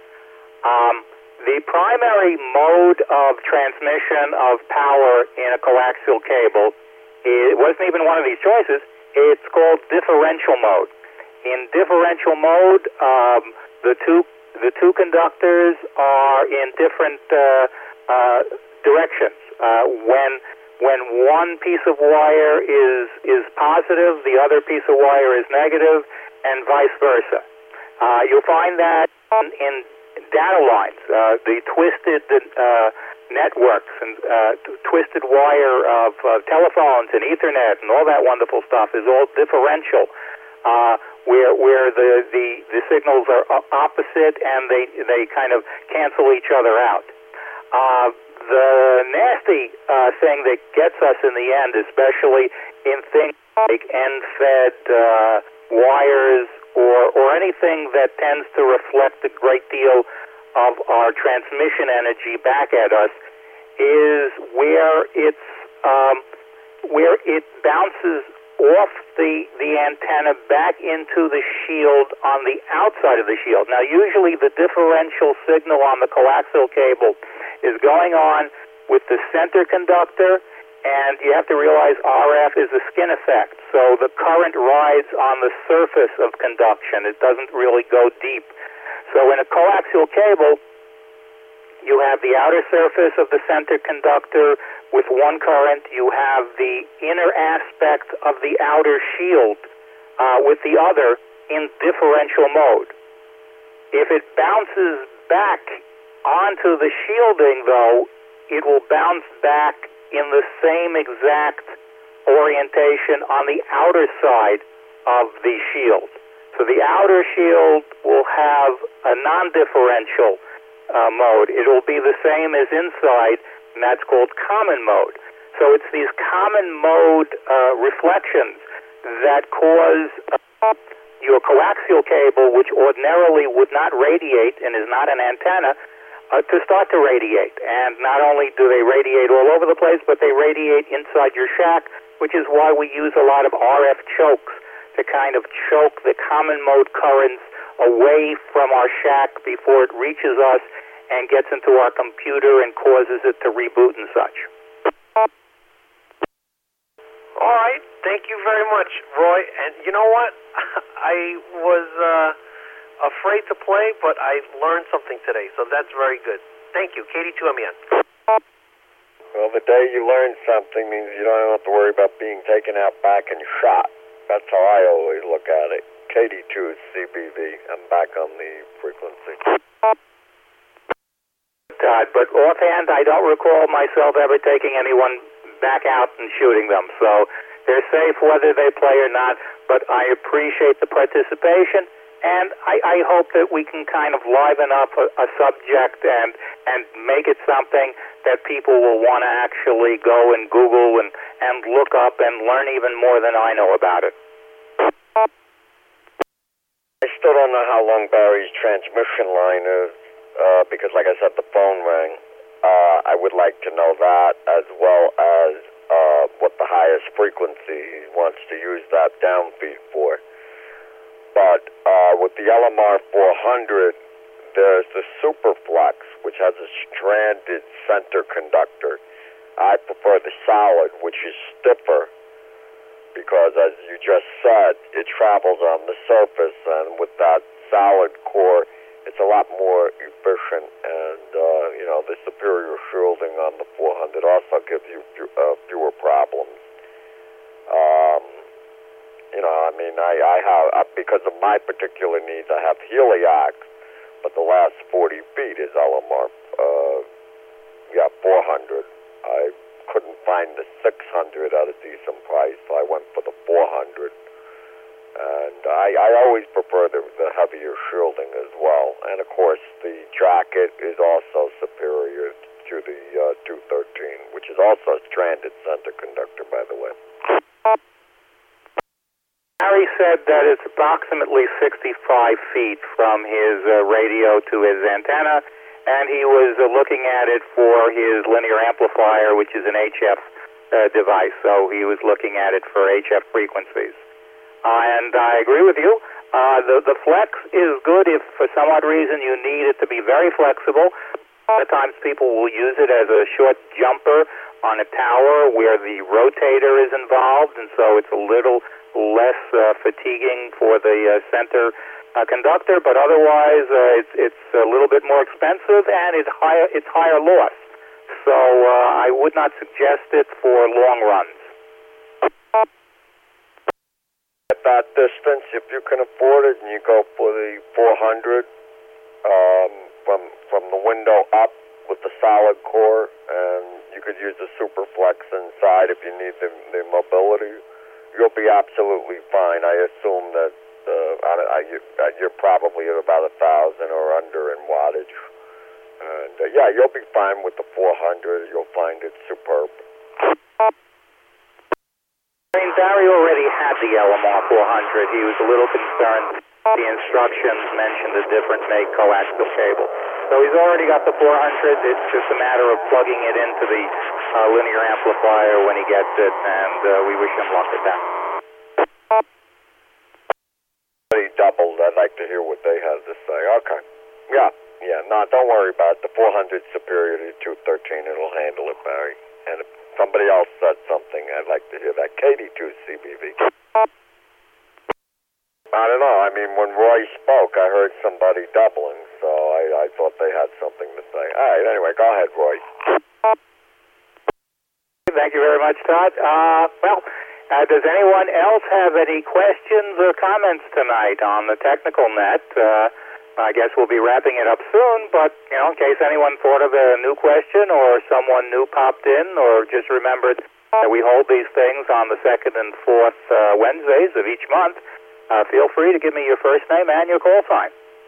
Um, the primary mode of transmission of power in a coaxial cable, it wasn't even one of these choices. It's called differential mode. In differential mode, um, the two the two conductors are in different uh, uh, directions. Uh, when when one piece of wire is is positive, the other piece of wire is negative, and vice versa. Uh, you'll find that in, in data lines, uh, the twisted uh, networks and uh, t- twisted wire of uh, telephones and Ethernet and all that wonderful stuff is all differential, uh, where where the, the, the signals are opposite and they they kind of cancel each other out. Uh, the nasty uh, thing that gets us in the end, especially in things like end-fed uh, wires or or anything that tends to reflect a great deal of our transmission energy back at us, is where it's um, where it bounces off the the antenna back into the shield on the outside of the shield. Now, usually the differential signal on the coaxial cable is going on with the center conductor, and you have to realize R F is a skin effect, so the current rides on the surface of conduction. It doesn't really go deep. So in a coaxial cable, you have the outer surface of the center conductor with one current. You have the inner aspect of the outer shield uh, with the other in differential mode. If it bounces back onto the shielding, though, it will bounce back in the same exact orientation on the outer side of the shield. So the outer shield will have a non-differential uh, mode. It will be the same as inside, and that's called common mode. So it's these common mode uh, reflections that cause uh, your coaxial cable, which ordinarily would not radiate and is not an antenna, uh, to start to radiate. And not only do they radiate all over the place, but they radiate inside your shack, which is why we use a lot of R F chokes to kind of choke the common mode currents away from our shack before it reaches us and gets into our computer and causes it to reboot and such. All right. Thank you very much, Roy. And you know what? I was uh, afraid to play, but I learned something today, so that's very good. Thank you. Katie two M E N. Well, the day you learn something means you don't have to worry about being taken out back and shot. That's how I always look at it. K D two C B V. I'm back on the frequency. Todd, but offhand, I don't recall myself ever taking anyone back out and shooting them. So they're safe whether they play or not, but I appreciate the participation, and I, I hope that we can kind of liven up a, a subject and, and make it something that people will want to actually go and Google and, and look up and learn even more than I know about it. I still don't know how long Barry's transmission line is, uh, because like I said, the phone rang. Uh, I would like to know that, as well as uh, what the highest frequency he wants to use that downfeed for. But uh, with the L M R four hundred, there's the Superflex, which has a stranded center conductor. I prefer the solid, which is stiffer, because as you just said, it travels on the surface, and with that solid core, it's a lot more efficient, and uh, you know, the superior shielding on the four hundred also gives you few, uh, fewer problems. Um, you know, I mean, I, I have, uh, because of my particular needs, I have Heliax, but the last forty feet is L M R, uh, yeah, four hundred. I couldn't find the six hundred at a decent price, so I went for the four hundred. And I, I always prefer the, the heavier shielding as well. And of course, the jacket is also superior to the uh, two thirteen, which is also a stranded center conductor, by the way. Harry said that it's approximately sixty-five feet from his uh, radio to his antenna, and he was uh, looking at it for his linear amplifier, which is an H F uh, device. So he was looking at it for H F frequencies. Uh, and I agree with you. Uh, the, the flex is good if for some odd reason you need it to be very flexible. A lot of times people will use it as a short jumper on a tower where the rotator is involved, and so it's a little less uh, fatiguing for the uh, center uh, conductor, but otherwise uh, it's, it's a little bit more expensive, and it's higher, it's higher loss. So uh, I would not suggest it for long runs. At that distance, if you can afford it, and you go for the four hundred um, from from the window up with the solid core, and you could use the Superflex inside if you need the, the mobility, you'll be absolutely fine. I assume that uh, I, I, you, you're probably at about a thousand or under in wattage, and uh, yeah, you'll be fine with the four hundred. You'll find it superb. I mean, Barry already had the L M R four hundred. He was a little concerned. The instructions mentioned a different make coaxial cable. So he's already got the four hundred. It's just a matter of plugging it into the uh, linear amplifier when he gets it, and uh, we wish him luck with that. He doubled. I'd like to hear what they had to say. Okay. Yeah. Yeah. No, don't worry about it. The four hundred superior to the two thirteen. It'll handle it, Barry. And if somebody else said something, I'd like to hear that. K D two C B V. I don't know. I mean, when Roy spoke, I heard somebody doubling, so I, I thought they had something to say. All right, anyway, go ahead, Roy. Thank you very much, Todd. Uh, well, uh, does anyone else have any questions or comments tonight on the technical net? Uh, I guess we'll be wrapping it up soon, but, you know, in case anyone thought of a new question or someone new popped in or just remembered Uh, we hold these things on the second and fourth uh, Wednesdays of each month. Uh, feel free to give me your first name and your call sign.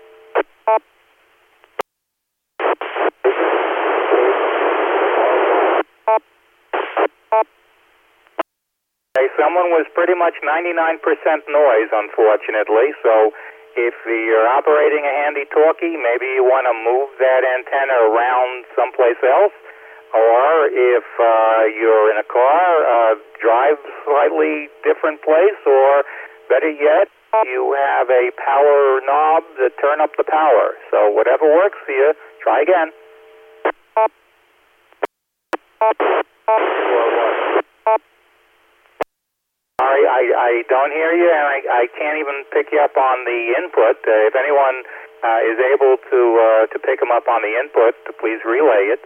Okay, someone was pretty much ninety-nine percent noise, unfortunately, so if you're operating a handy talkie, maybe you want to move that antenna around someplace else, or if uh, you're in a car, uh, drive slightly different place, or better yet, you have a power knob to turn up the power. So whatever works for you, try again. Sorry, I, I don't hear you, and I, I can't even pick you up on the input. Uh, if anyone uh, is able to uh, to pick them up on the input, please relay it.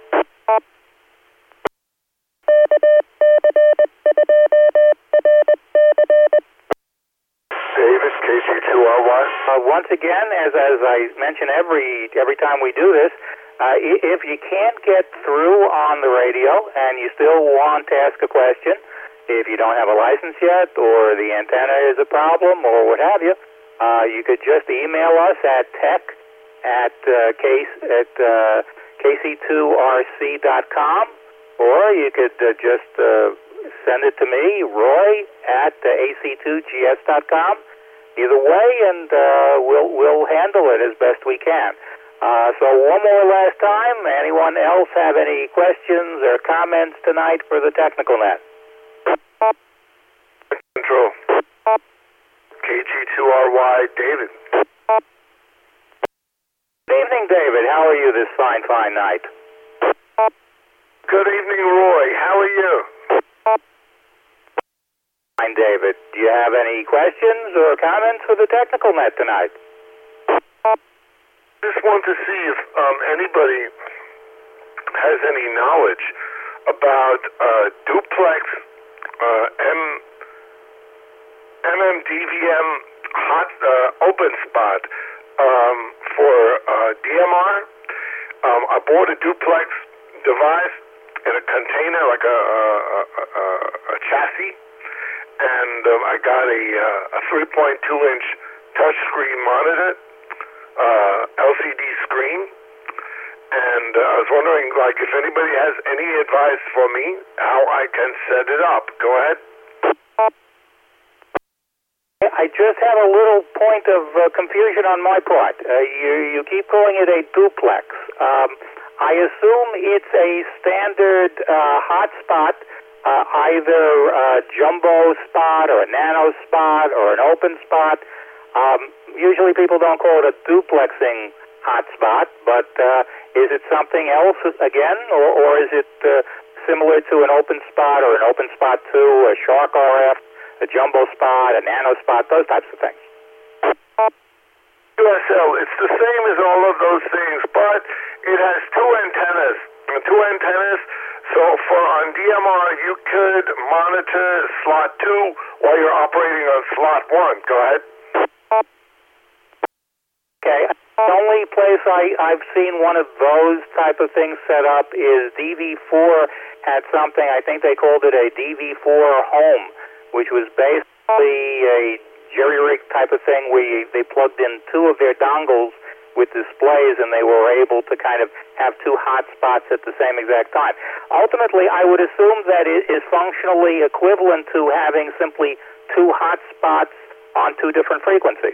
David, K C two R Y. Uh, once again, as as I mention every every time we do this, uh, if you can't get through on the radio and you still want to ask a question, if you don't have a license yet, or the antenna is a problem, or what have you, uh, you could just email us at tech at uh, case at uh, k c two r c dot com, or you could uh, just uh, send it to me, Roy at uh, a c two g s dot com. Either way, and uh, we'll we'll handle it as best we can. Uh, so one more last time. Anyone else have any questions or comments tonight for the Technical Net? Control. K G two R Y, David. Good evening, David. How are you this fine, fine night? Good evening, Roy. How are you? Fine, David. Do you have any questions or comments for the Technical Net tonight? Just want to see if um, anybody has any knowledge about uh, duplex uh, M MMDVM hot uh, open spot um, for uh, D M R. Um, I bought a duplex device in a container, like a, a, a, a chassis, and um, I got a, uh, a three point two inch touchscreen monitor, uh, L C D screen, and uh, I was wondering, like, if anybody has any advice for me how I can set it up. Go ahead. I just have a little point of uh, confusion on my part. Uh, you, you keep calling it a duplex. Um, I assume it's a standard uh, hotspot, uh, either a jumbo spot or a nano spot or an open spot. Um, usually people don't call it a duplexing hotspot, but uh, is it something else again, or, or is it uh, similar to an open spot or an open spot two, a Shark R F? A jumbo spot, a nano spot, those types of things. U S L, it's the same as all of those things, but it has two antennas. Two antennas, so for on D M R, you could monitor slot two while you're operating on slot one. Go ahead. Okay. The only place I, I've seen one of those type of things set up is D V four had something, I think they called it a D V four home, which was basically a jerry-rig type of thing where you, they plugged in two of their dongles with displays, and they were able to kind of have two hot spots at the same exact time. Ultimately, I would assume that it is functionally equivalent to having simply two hot spots on two different frequencies.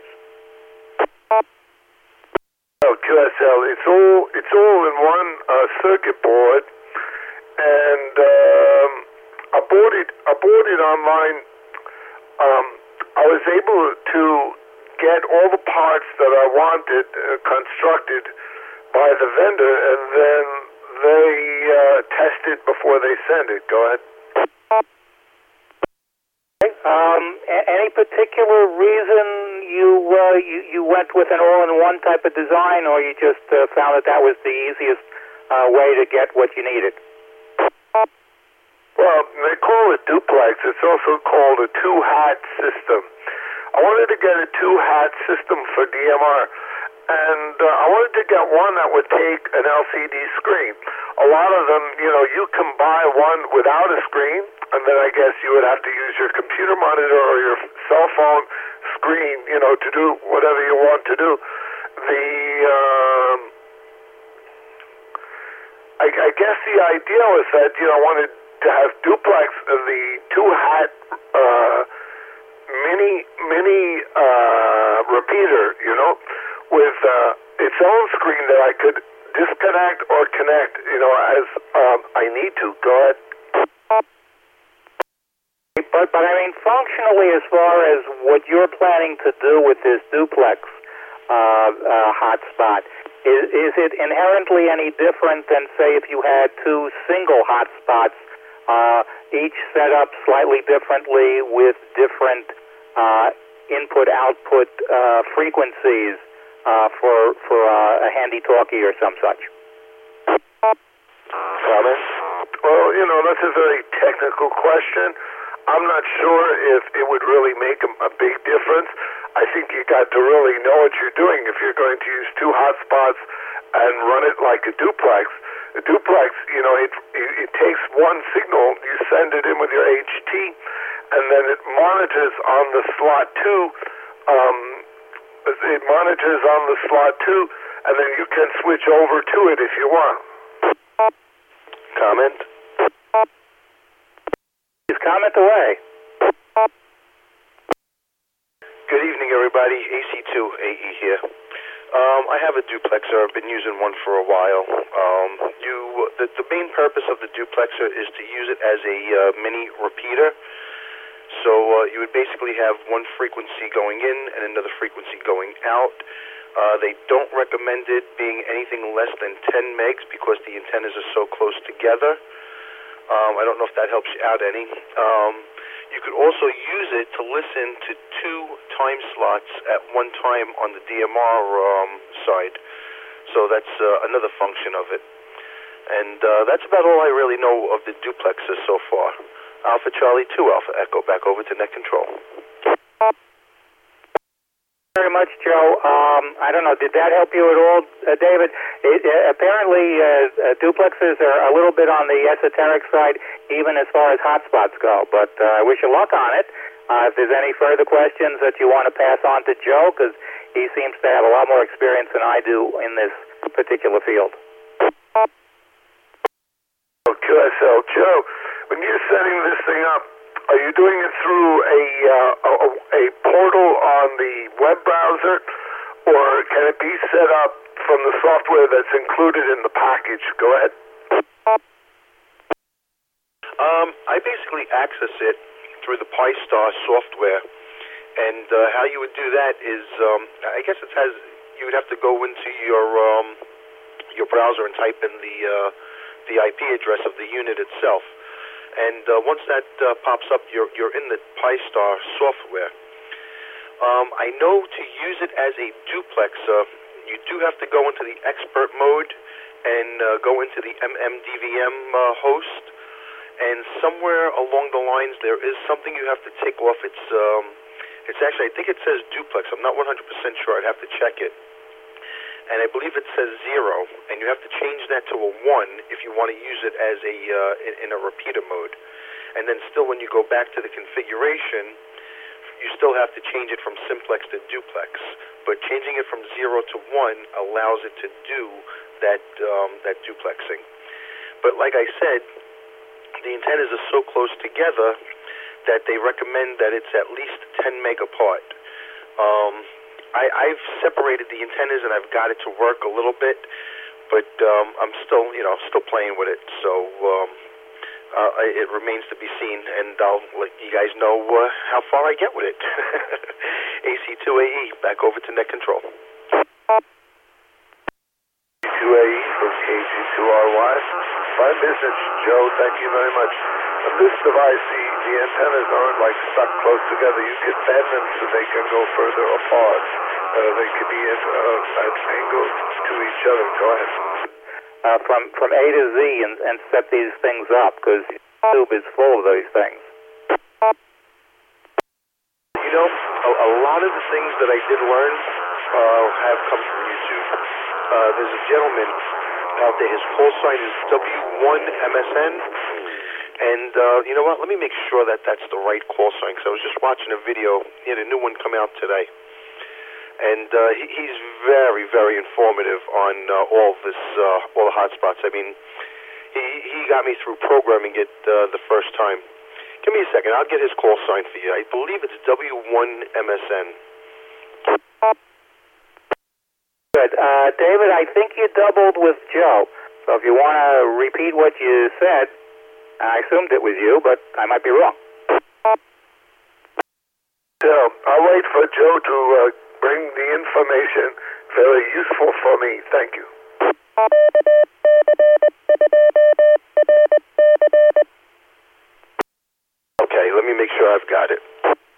Oh, Q S L, it's all, it's all in one uh, circuit board, and um, I bought it. I bought it online. Um, I was able to get all the parts that I wanted uh, constructed by the vendor, and then they uh, test it before they send it. Go ahead. Um, a- any particular reason you, uh, you you went with an all-in-one type of design, or you just uh, found that that was the easiest uh, way to get what you needed? Well, they call it duplex. It's also called a two-hat system. I wanted to get a two-hat system for D M R, and uh, I wanted to get one that would take an L C D screen. A lot of them, you know, you can buy one without a screen, and then I guess you would have to use your computer monitor or your cell phone screen, you know, to do whatever you want to do. The um, I, I guess the idea was that, you know, I wanted to have duplex of the two hat uh, mini mini uh, repeater, you know, with uh, its own screen that I could disconnect or connect, you know, as um, I need to. Go ahead. But, but I mean, functionally, as far as what you're planning to do with this duplex uh, uh, hotspot, is, is it inherently any different than, say, if you had two single hotspots, uh, each set up slightly differently with different uh, input-output uh, frequencies uh, for for uh, a handy-talkie or some such? Comment? Well, you know, that's a very technical question. I'm not sure if it would really make a, a big difference. I think you got to really know what you're doing if you're going to use two hotspots and run it like a duplex. A duplex, you know, it, it, it takes one signal, you send it in with your H T, and then it monitors on the slot two. Um, it monitors on the slot two, and then you can switch over to it if you want. Comment? Please comment away. Good evening, everybody. A C two A E here. Um, I have a duplexer. I've been using one for a while. Um, you, the, the main purpose of the duplexer is to use it as a uh, mini repeater. So uh, you would basically have one frequency going in and another frequency going out. Uh, they don't recommend it being anything less than ten megs because the antennas are so close together. Um, I don't know if that helps you out any. Um, you could also use it to listen to two time slots at one time on the D M R um, side. So that's uh, another function of it. And uh, that's about all I really know of the duplexer so far. Alpha Charlie two, Alpha Echo, back over to Net Control. Very much, Joe. Um, I don't know, did that help you at all, uh, David? It, uh, apparently, uh, uh, duplexes are a little bit on the esoteric side, even as far as hotspots go. But uh, I wish you luck on it. Uh, if there's any further questions that you want to pass on to Joe, because he seems to have a lot more experience than I do in this particular field. Okay, so Joe, when you're setting this thing up, are you doing it through a, uh, a a portal on the web browser, or can it be set up from the software that's included in the package? Go ahead. Um, I basically access it through the Pi-Star software, and uh, how you would do that is, um, I guess it has, you would have to go into your um, your browser and type in the uh, the I P address of the unit itself. And uh, once that uh, pops up, you're, you're in the Pi-Star software. Um, I know to use it as a duplexer, you do have to go into the expert mode and uh, go into the M M D V M uh, host. And somewhere along the lines, there is something you have to take off. It's, um, it's actually, I think it says duplex. I'm not one hundred percent sure. I'd have to check it. And I believe it says zero, and you have to change that to a one if you want to use it as a uh, in, in a repeater mode. And then still, when you go back to the configuration, you still have to change it from simplex to duplex. But changing it from zero to one allows it to do that um, that duplexing. But like I said, the antennas are so close together that they recommend that it's at least ten meg apart. Um, I, I've separated the antennas and I've got it to work a little bit, but um, I'm still, you know, still playing with it. So um, uh, it remains to be seen, and I'll let you guys know uh, how far I get with it. A C two A E, back over to Net Control. A C two A E from K G two R Y. Fine business, Joe. Thank you very much. On this device, the, the antennas aren't like stuck close together. You can bend them so they can go further apart. Uh, they could be at, uh, at angles to each other. Go ahead. Uh, from from A to Z and, and set these things up, because YouTube is full of those things. You know, a, a lot of the things that I did learn uh, have come from YouTube. Uh, there's a gentleman out there. His call sign is W one M S N. And uh, you know what? Let me make sure that that's the right call sign, because I was just watching a video. He had a new one come out today. And uh, he, he's very, very informative on uh, all this, uh, all the hotspots. I mean, he he got me through programming it uh, the first time. Give me a second. I'll get his call sign for you. I believe it's W one M S N. Good. Uh, David, I think you doubled with Joe. So if you want to repeat what you said, I assumed it was you, but I might be wrong. Yeah, I'll wait for Joe to uh, bring the information. Very useful for me. Thank you. Okay, let me make sure I've got it.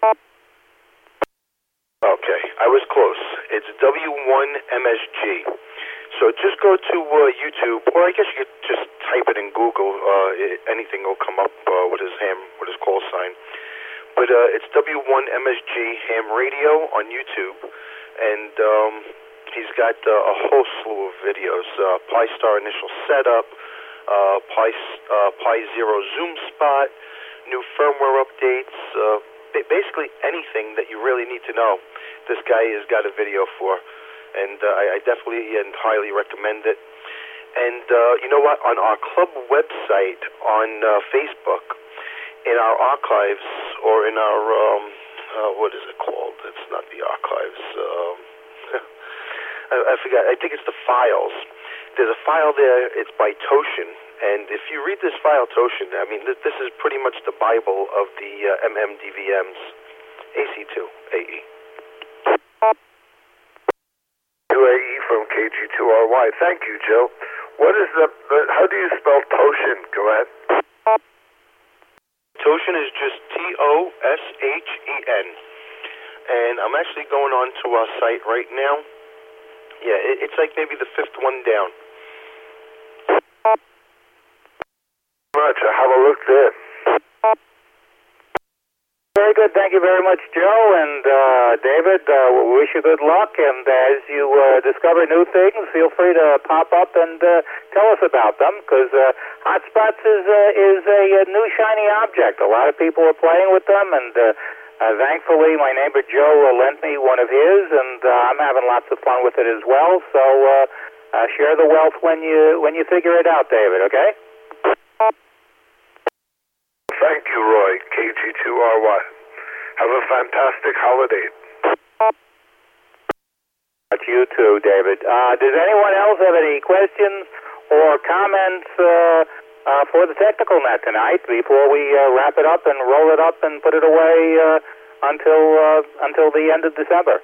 Okay, I was close. It's W one M S G. So just go to uh, YouTube, or I guess you could just type it in Google. Uh, it, anything will come up uh, with his ham, with his call sign. But uh, it's W one M S G Ham Radio on YouTube, and um, he's got uh, a whole slew of videos: uh, Pi Star initial setup, uh, Pi uh, Pi Zero Zoom spot, new firmware updates. Uh, basically anything that you really need to know, this guy has got a video for. And uh, I, I definitely and highly recommend it. And uh, you know what? On our club website on uh, Facebook, in our archives, or in our, um, uh, what is it called? It's not the archives. Um, I, I forgot. I think it's the files. There's a file there. It's by Toshin. And if you read this file, Toshin, I mean, th- this is pretty much the Bible of the uh, M M D V Ms, A C two, A E. U A E from K G two R Y. Thank you, Joe. What is the, the how do you spell Toshin? Go ahead. Toshin is just T O S H E N. And I'm actually going on to our site right now. Yeah, it, it's like maybe the fifth one down. Much. I'll have a look there. Very good. Thank you very much, Joe. And uh, David, uh, we wish you good luck. And as you uh, discover new things, feel free to pop up and uh, tell us about them, because uh, hotspots is, uh, is a, a new shiny object. A lot of people are playing with them, and uh, uh, thankfully my neighbor Joe uh, lent me one of his, and uh, I'm having lots of fun with it as well. So uh, uh, share the wealth when you, when you figure it out, David, okay? Thank you, Roy, K G two R Y. Have a fantastic holiday. You too, David. Uh, does anyone else have any questions or comments uh, uh, for the Technical Net tonight before we uh, wrap it up and roll it up and put it away uh, until uh, until the end of December?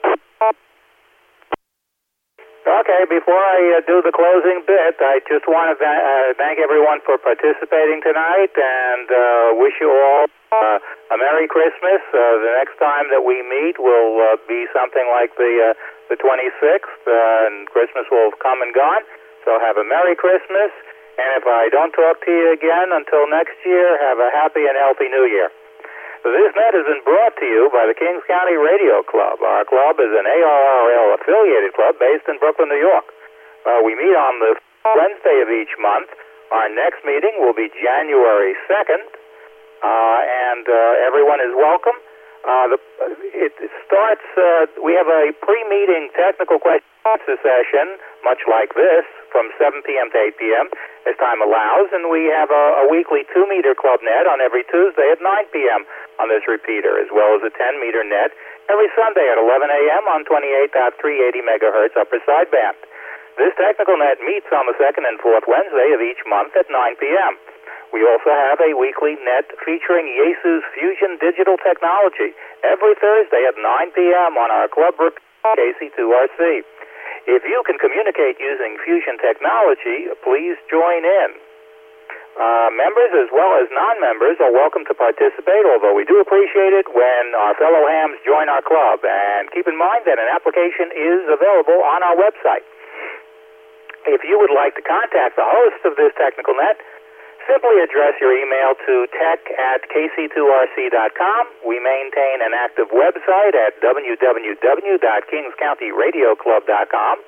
Okay, before I uh, do the closing bit, I just want to va- uh, thank everyone for participating tonight, and uh, wish you all uh, a Merry Christmas. Uh, the next time that we meet will uh, be something like the uh, the twenty-sixth, uh, and Christmas will have come and gone. So have a Merry Christmas, and if I don't talk to you again until next year, have a happy and healthy New Year. This net has been brought to you by the Kings County Radio Club. Our club is an A R R L affiliated club based in Brooklyn, New York. Uh, we meet on the Wednesday of each month. Our next meeting will be January second, uh, and uh, everyone is welcome. Uh, the, it, it starts, uh, we have a pre-meeting technical question answer session, much like this, from seven p.m. to eight p.m. as time allows, and we have a, a weekly two-meter club net on every Tuesday at nine p.m. on this repeater, as well as a ten-meter net every Sunday at eleven a.m. on twenty-eight point three eighty megahertz upper sideband. This technical net meets on the second and fourth Wednesday of each month at nine p.m. We also have a weekly net featuring Yaesu's Fusion Digital Technology every Thursday at nine p.m. on our club K C two R C. If you can communicate using Fusion technology, please join in. Uh, members as well as non-members are welcome to participate, although we do appreciate it when our fellow hams join our club. And keep in mind that an application is available on our website. If you would like to contact the host of this technical net, simply address your email to tech at k c two r c dot com. We maintain an active website at w w w dot kings county radio club dot com.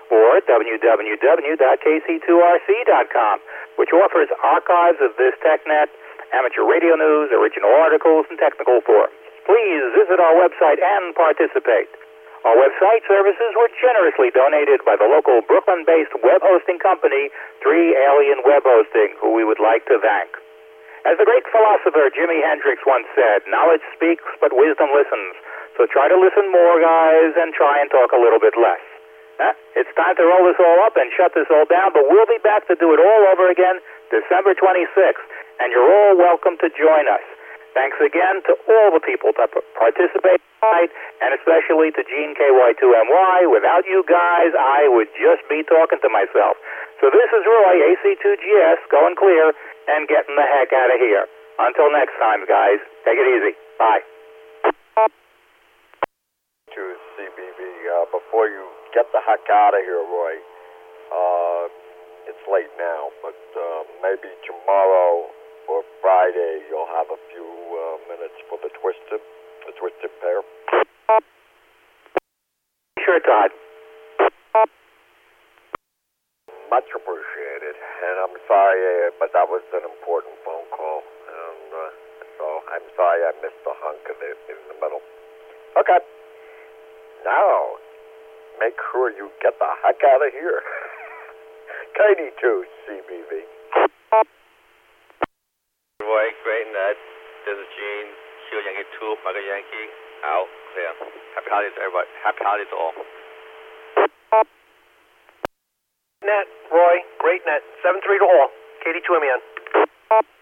or w w w dot k c two r c dot com, which offers archives of this TechNet, amateur radio news, original articles, and technical forums. Please visit our website and participate. Our website services were generously donated by the local Brooklyn-based web hosting company, Three Alien Web Hosting, who we would like to thank. As the great philosopher Jimi Hendrix once said, knowledge speaks, but wisdom listens. So try to listen more, guys, and try and talk a little bit less. Huh? It's time to roll this all up and shut this all down, but we'll be back to do it all over again December twenty-sixth, and you're all welcome to join us. Thanks again to all the people that participated tonight, and especially to Gene K Y two M Y. Without you guys, I would just be talking to myself. So this is Roy, A C two G S, going clear and getting the heck out of here. Until next time, guys, take it easy. Bye. To C B B, uh, before you get the heck out of here, Roy, uh, it's late now, but uh, maybe tomorrow or Friday you'll have a few uh, minutes for the Twisted, the Twisted Pair. Sure, Todd. Much appreciated, and I'm sorry, uh, but that was an important phone call, and uh, so I'm sorry I missed the hunk of it in the middle. Okay, now make sure you get the heck out of here. K D two C B V. Roy, great net. This is Gene, Kilo Yankee two, Mega Yankee, out, clear. Happy holidays, everybody. Happy holidays all. Net, Roy, great net. seven three to all. K D two M E N.